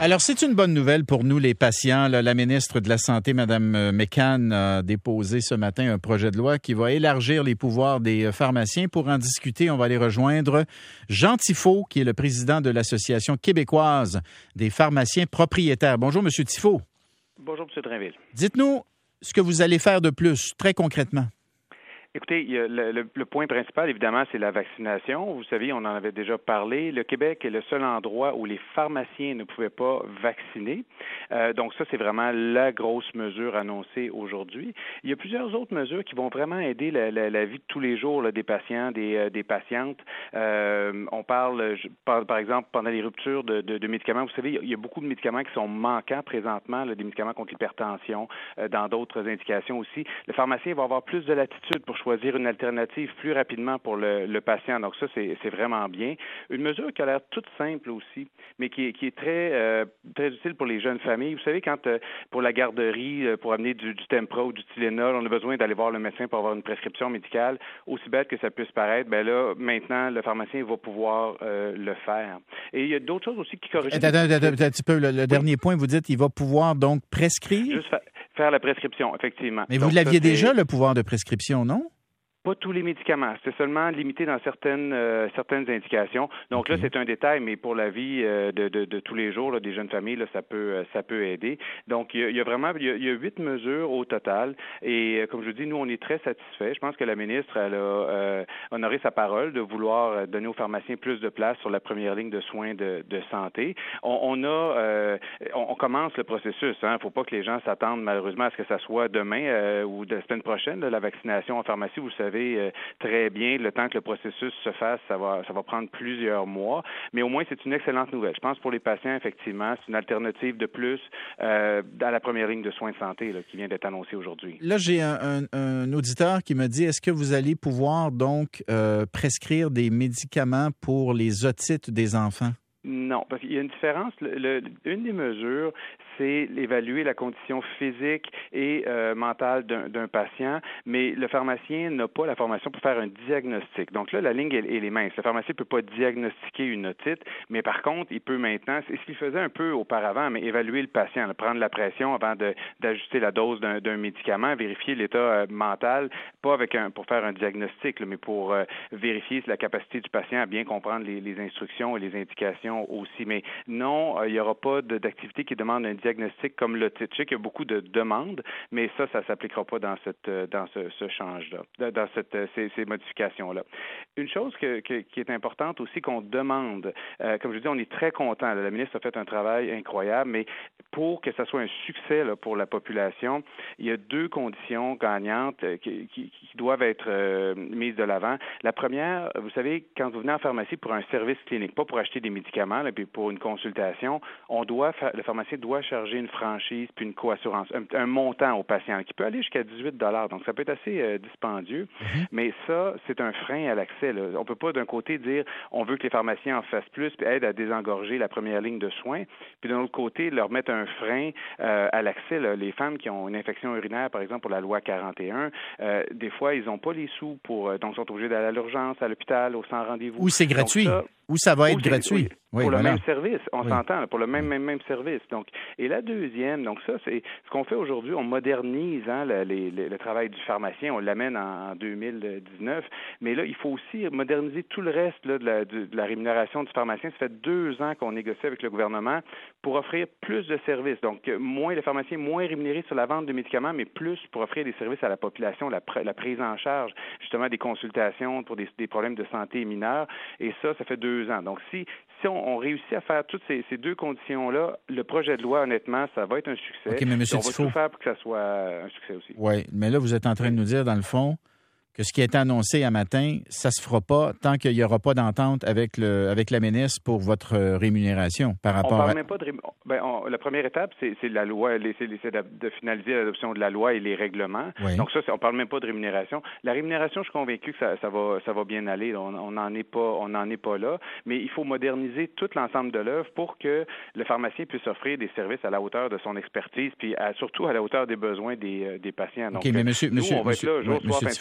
Alors, c'est une bonne nouvelle pour nous, les patients. Là, la ministre de la Santé, Mme McCann, a déposé ce matin un projet de loi qui va élargir les pouvoirs des pharmaciens. Pour en discuter, on va aller rejoindre Jean Thifaut, qui est le président de l'Association québécoise des pharmaciens propriétaires. Bonjour, M. Thifaut. Bonjour, M. Drainville. Dites-nous ce que vous allez faire de plus, très concrètement. Écoutez, le point principal, évidemment, c'est la vaccination. Vous savez, on en avait déjà parlé. Le Québec est le seul endroit où les pharmaciens ne pouvaient pas vacciner. Donc ça, c'est vraiment la grosse mesure annoncée aujourd'hui. Il y a plusieurs autres mesures qui vont vraiment aider la vie de tous les jours là, des patients, des patientes. On parle, par exemple, pendant les ruptures de médicaments. Vous savez, il y a beaucoup de médicaments qui sont manquants présentement, là, des médicaments contre l'hypertension, dans d'autres indications aussi. Le pharmacien va avoir plus de latitude pour choisir une alternative plus rapidement pour le patient. Donc ça, c'est vraiment bien. Une mesure qui a l'air toute simple aussi, mais qui est très utile pour les jeunes familles. Vous savez, quand pour la garderie, pour amener du Tempra ou du Tylenol, on a besoin d'aller voir le médecin pour avoir une prescription médicale, aussi bête que ça puisse paraître, ben là, maintenant, le pharmacien va pouvoir le faire. Et il y a d'autres choses aussi qui corrigent. Attends, un petit peu. Le dernier point, vous dites, il va pouvoir donc prescrire? Juste faire la prescription, effectivement. Mais donc, vous l'aviez déjà, le pouvoir de prescription, non? Pas tous les médicaments. C'est seulement limité dans certaines indications. Donc là, c'est un détail, mais pour la vie de tous les jours là, des jeunes familles, là, ça peut aider. Donc, il y a 8 mesures au total. Et comme je vous dis, nous, on est très satisfaits. Je pense que la ministre, elle a honoré sa parole de vouloir donner aux pharmaciens plus de place sur la première ligne de soins de santé. On commence le processus. Il ne faut pas que les gens s'attendent malheureusement à ce que ça soit demain ou de la semaine prochaine, là, la vaccination en pharmacie. Vous savez très bien, le temps que le processus se fasse, ça va prendre plusieurs mois, mais au moins c'est une excellente nouvelle. Je pense pour les patients, effectivement, c'est une alternative de plus à la première ligne de soins de santé là, qui vient d'être annoncée aujourd'hui. Là, j'ai un auditeur qui me dit, est-ce que vous allez pouvoir donc prescrire des médicaments pour les otites des enfants? Non, parce qu'il y a une différence. Une des mesures, c'est évaluer la condition physique et mentale d'un patient, mais le pharmacien n'a pas la formation pour faire un diagnostic. Donc là, la ligne elle est mince. Le pharmacien ne peut pas diagnostiquer une otite, mais par contre, il peut maintenant, c'est ce qu'il faisait un peu auparavant, mais évaluer le patient, là, prendre la pression avant d'ajuster la dose d'un médicament, vérifier l'état mental, pas pour faire un diagnostic, là, mais pour vérifier la capacité du patient à bien comprendre les instructions et les indications aussi. Mais non, il n'y aura pas d'activité qui demande un diagnostic comme l'otite. Je sais qu'il y a beaucoup de demandes, mais ça s'appliquera pas dans ce change-là, dans ces modifications-là. Une chose qui est importante aussi qu'on demande, comme je dis, on est très content. La ministre a fait un travail incroyable, mais pour que ça soit un succès là, pour la population, il y a 2 conditions gagnantes qui doivent être mises de l'avant. La première, vous savez, quand vous venez en pharmacie pour un service clinique, pas pour acheter des médicaments, là, puis pour une consultation, le pharmacien doit charger une franchise puis une coassurance, un montant au patient qui peut aller jusqu'à 18 $. Donc, ça peut être assez dispendieux, mais ça, c'est un frein à l'accès. Là. On peut pas, d'un côté, dire on veut que les pharmaciens en fassent plus puis aident à désengorger la première ligne de soins, puis d'un autre côté, leur mettre un frein à l'accès. Là. Les femmes qui ont une infection urinaire, par exemple, pour la loi 41, des fois, ils n'ont pas les sous donc sont obligés d'aller à l'urgence, à l'hôpital, au sans rendez-vous. Ou c'est gratuit. Ou ça va être gratuit. Oui, pour le même service, on s'entend, là, pour le même service. Donc, et la deuxième, donc ça, c'est ce qu'on fait aujourd'hui, on modernise le travail du pharmacien, on l'amène en 2019, mais là, il faut aussi moderniser tout le reste là, de la rémunération du pharmacien. Ça fait 2 ans qu'on négocie avec le gouvernement pour offrir plus de services. Donc, le pharmacien moins rémunéré sur la vente de médicaments, mais plus pour offrir des services à la population, la prise en charge, justement, des consultations pour des problèmes de santé mineurs. Et ça fait 2 ans. Donc, si on réussit à faire toutes ces 2 conditions-là, le projet de loi, honnêtement, ça va être un succès. OK, mais M. On va Thifaut, tout faire pour que ça soit un succès aussi. Oui, mais là, vous êtes en train de nous dire, dans le fond, que ce qui a été annoncé un matin, ça se fera pas tant qu'il n'y aura pas d'entente avec la ministre pour votre rémunération par rapport on parle même pas de la première étape, c'est la loi, c'est de finaliser l'adoption de la loi et les règlements. Oui. Donc ça, on parle même pas de rémunération. La rémunération, je suis convaincu que ça va bien aller. On n'en est pas là, mais il faut moderniser tout l'ensemble de l'œuvre pour que le pharmacien puisse offrir des services à la hauteur de son expertise, puis surtout à la hauteur des besoins des patients. Donc, OK, mais on va être là jour, soir, fin de semaine.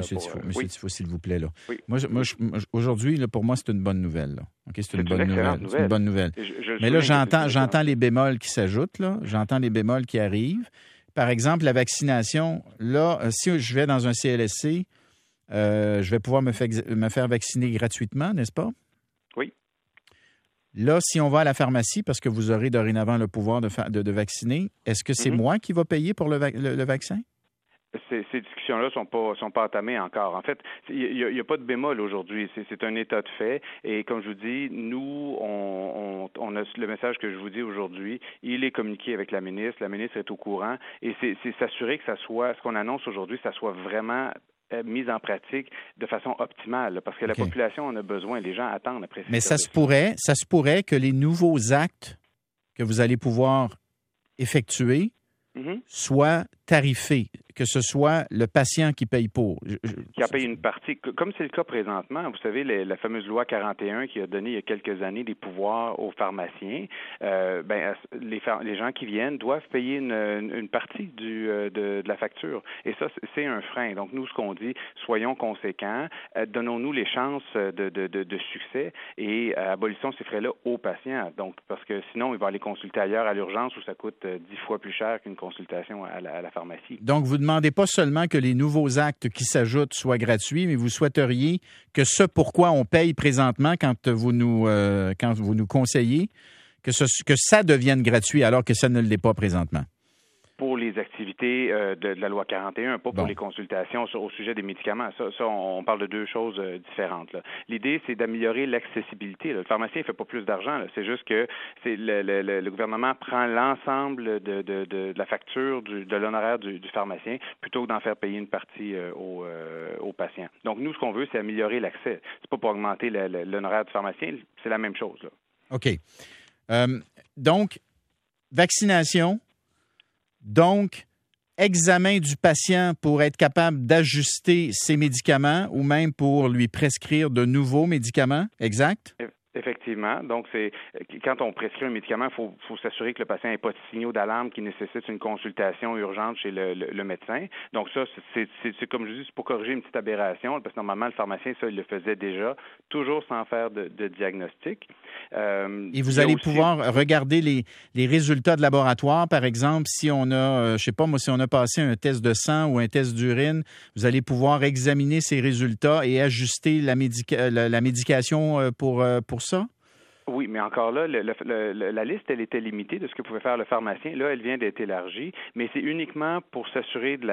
Monsieur Tifo, s'il vous plaît. Là. Oui. Moi, aujourd'hui, là, pour moi, c'est une bonne nouvelle. Là. Okay, c'est une bonne nouvelle. C'est une bonne nouvelle. Mais là, j'entends les bémols qui s'ajoutent. Là. J'entends les bémols qui arrivent. Par exemple, la vaccination. Là, si je vais dans un CLSC, je vais pouvoir me faire vacciner gratuitement, n'est-ce pas? Oui. Là, si on va à la pharmacie, parce que vous aurez dorénavant le pouvoir de vacciner, est-ce que c'est moi qui va payer pour le vaccin? Ces discussions-là sont pas entamées encore. En fait, il y a pas de bémol aujourd'hui. C'est un état de fait. Et comme je vous dis, nous, on a le message que je vous dis aujourd'hui. Il est communiqué avec la ministre. La ministre est au courant. Et c'est s'assurer que ça soit, ce qu'on annonce aujourd'hui, ça soit vraiment mise en pratique de façon optimale, parce que la population en a besoin, les gens attendent après. Mais ça se pourrait que les nouveaux actes que vous allez pouvoir effectuer soient tarifés, que ce soit le patient qui paye pour. Qui a payé une partie, comme c'est le cas présentement. Vous savez, la fameuse loi 41 qui a donné il y a quelques années des pouvoirs aux pharmaciens, les gens qui viennent doivent payer une partie de la facture. Et ça, c'est un frein. Donc, nous, ce qu'on dit, soyons conséquents, donnons-nous les chances de succès et abolissons ces frais-là aux patients. Donc, parce que sinon, il va aller consulter ailleurs à l'urgence où ça coûte 10 fois plus cher qu'une consultation à la pharmacie. Donc, vous ne demandez pas seulement que les nouveaux actes qui s'ajoutent soient gratuits, mais vous souhaiteriez que ce pourquoi on paye présentement quand vous nous conseillez, que ça devienne gratuit alors que ça ne l'est pas présentement. Pour les activités de la loi 41, pas pour les consultations au sujet des médicaments. Ça, on parle de deux choses différentes. Là. L'idée, c'est d'améliorer l'accessibilité. Là. Le pharmacien ne fait pas plus d'argent. Là. C'est juste que le gouvernement prend l'ensemble de la facture de l'honoraire du pharmacien plutôt que d'en faire payer une partie aux patients. Donc, nous, ce qu'on veut, c'est améliorer l'accès. C'est pas pour augmenter l'honoraire du pharmacien. C'est la même chose. Là. OK. Donc, vaccination. Donc, examen du patient pour être capable d'ajuster ses médicaments ou même pour lui prescrire de nouveaux médicaments, exact? Effectivement. Donc, c'est quand on prescrit un médicament, il faut s'assurer que le patient n'ait pas de signaux d'alarme qui nécessitent une consultation urgente chez le médecin. Donc, ça, c'est comme je dis, c'est pour corriger une petite aberration, parce que normalement, le pharmacien, ça, il le faisait déjà, toujours sans faire de diagnostic. Et vous allez pouvoir regarder les résultats de laboratoire, par exemple, si on a, je sais pas moi, si on a passé un test de sang ou un test d'urine, vous allez pouvoir examiner ces résultats et ajuster la médication pour ça? Oui, mais encore là, la liste, elle était limitée de ce que pouvait faire le pharmacien. Là, elle vient d'être élargie, mais c'est uniquement pour s'assurer de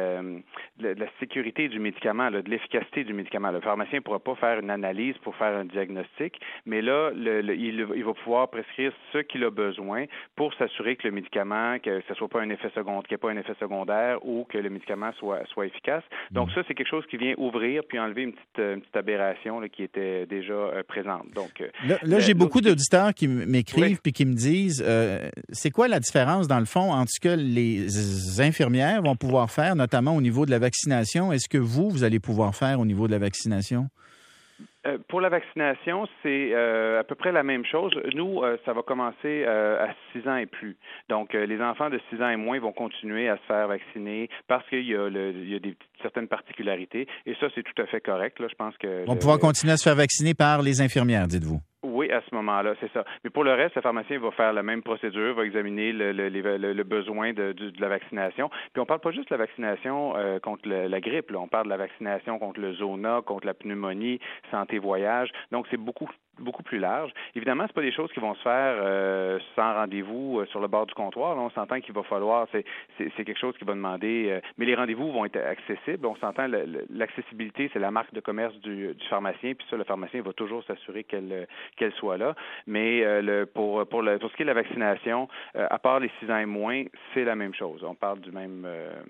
la sécurité du médicament, là, de l'efficacité du médicament. Le pharmacien ne pourra pas faire une analyse pour faire un diagnostic, mais là, il va pouvoir prescrire ce qu'il a besoin pour s'assurer que le médicament, que ce soit pas un effet secondaire, qu'il n'y ait pas un effet secondaire ou que le médicament soit efficace. Donc ça, c'est quelque chose qui vient ouvrir puis enlever une petite aberration là, qui était déjà présente. Donc là j'ai beaucoup d'auditeurs qui m'écrivent puis qui me disent c'est quoi la différence dans le fond entre ce que les infirmières vont pouvoir faire, notamment au niveau de la vaccination? Est-ce que vous allez pouvoir faire au niveau de la vaccination? Pour la vaccination, c'est à peu près la même chose. Nous, ça va commencer à 6 ans et plus. Donc, les enfants de 6 ans et moins vont continuer à se faire vacciner parce qu'il y a certaines particularités. Et ça, c'est tout à fait correct. Là. Je pense que vont pouvoir continuer à se faire vacciner par les infirmières, dites-vous? Oui, à ce moment-là, c'est ça. Mais pour le reste, le pharmacien va faire la même procédure, va examiner le besoin de la vaccination. Puis on parle pas juste de la vaccination contre la grippe, là. On parle de la vaccination contre le zona, contre la pneumonie, santé voyage. Donc c'est beaucoup plus large. Évidemment, c'est pas des choses qui vont se faire sans rendez-vous sur le bord du comptoir. Là, on s'entend qu'il va falloir, c'est quelque chose qui va demander, mais les rendez-vous vont être accessibles. On s'entend, l'accessibilité, c'est la marque de commerce du pharmacien, puis ça, le pharmacien va toujours s'assurer qu'elle soit là. Mais pour ce qui est de la vaccination, à part les 6 ans et moins, c'est la même chose. On parle du même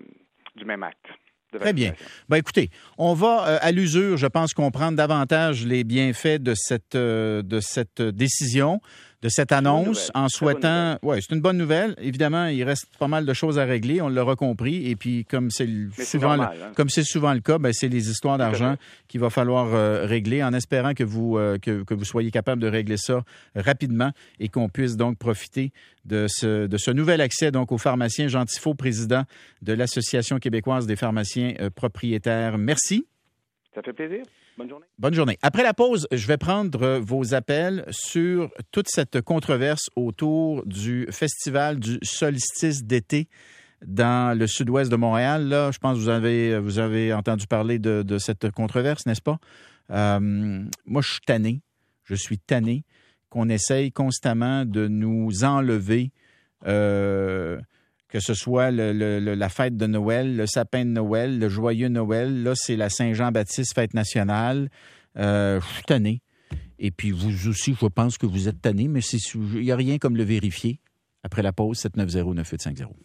acte. Très bien. Ben, écoutez, on va à l'usure, je pense, comprendre davantage les bienfaits de cette décision, de cette annonce, en souhaitant... Oui, c'est une bonne nouvelle. Évidemment, il reste pas mal de choses à régler, on l'aura compris. Et puis, comme c'est souvent le cas, ben, c'est les histoires d'argent qu'il va falloir régler, en espérant que vous soyez capable de régler ça rapidement et qu'on puisse donc profiter de ce nouvel accès donc au pharmacien. Jean Tifo, président de l'Association québécoise des pharmaciens propriétaires. Merci. Ça fait plaisir. Bonne journée. Bonne journée. Après la pause, je vais prendre vos appels sur toute cette controverse autour du festival du solstice d'été dans le sud-ouest de Montréal. Là, je pense que vous avez entendu parler de cette controverse, n'est-ce pas? Moi, je suis tanné. Je suis tanné qu'on essaye constamment de nous enlever, que ce soit la fête de Noël, le sapin de Noël, le joyeux Noël. Là, c'est la Saint-Jean-Baptiste, fête nationale. Je suis tanné. Et puis, vous aussi, je pense que vous êtes tanné, mais il n'y a rien comme le vérifier. Après la pause, 790-9850.